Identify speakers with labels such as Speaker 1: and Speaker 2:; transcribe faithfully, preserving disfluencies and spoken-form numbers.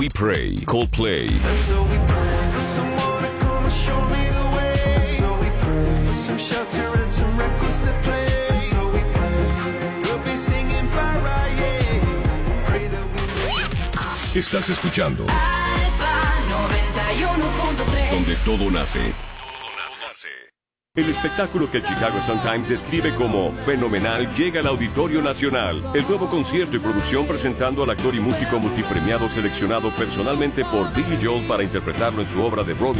Speaker 1: We Pray, Coldplay.
Speaker 2: And so we pray for someone to come and show me the way. And so we pray for some shelter and some records to play. And so we pray we'll be singing Mariah. Pray that we...
Speaker 1: Estás escuchando
Speaker 3: Alfa noventa y uno punto tres.
Speaker 1: donde todo nace. El espectáculo que el Chicago Sun-Times describe como fenomenal llega al Auditorio Nacional. El nuevo concierto y producción presentando al actor y músico multipremiado seleccionado personalmente por Billy Joel para interpretarlo en su obra de Broadway